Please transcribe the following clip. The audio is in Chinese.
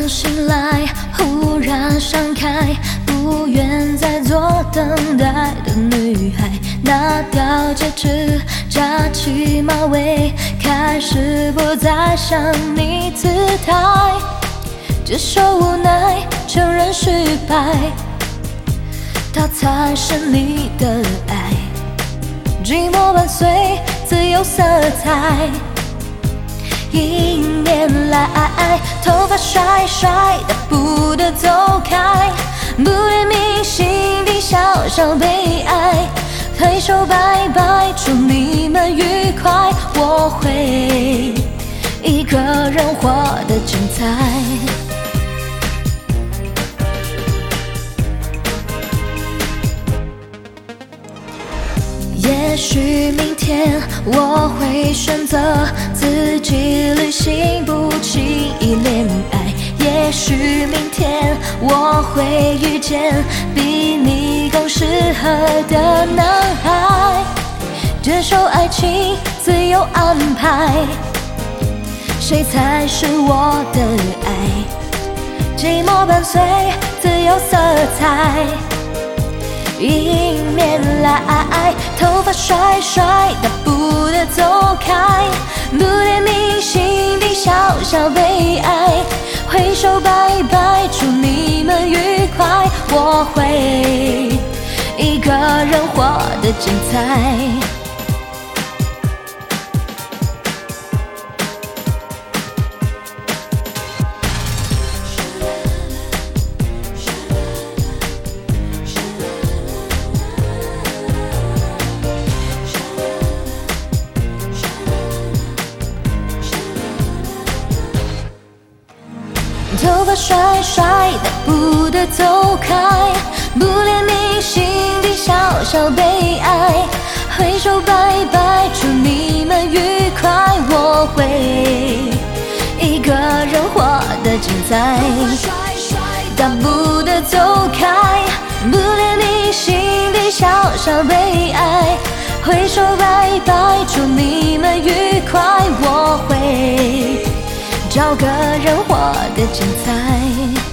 天醒来，忽然想开，不愿再做等待的女孩。拿掉戒指，扎起马尾，开始不再想你姿态。接受无奈，承认失败，它才是你的爱。寂寞伴随，自由色彩。迎面来，头发甩甩，大步的走开，不愿铭心底小小悲哀。挥手拜拜，祝你们愉快。我会一个人活得精彩。也许明天我会选择自己旅行，不轻易恋爱。也许明天我会遇见比你更适合的男孩。接受爱情，自由安排，谁才是我的爱？寂寞伴随，自由色彩。迎面来，头发甩甩，大步的走开，不恋铭心底小小悲哀。挥手拜拜，祝你们愉快。我会一个人活得精彩。头发甩甩，大步的走开，不恋铭心底小小悲哀。挥手拜拜，祝你们愉快。我会一个人活得精彩。大步的走开，不恋铭心底小小悲哀。挥手拜拜，祝你们愉快。我会找个人活得精彩。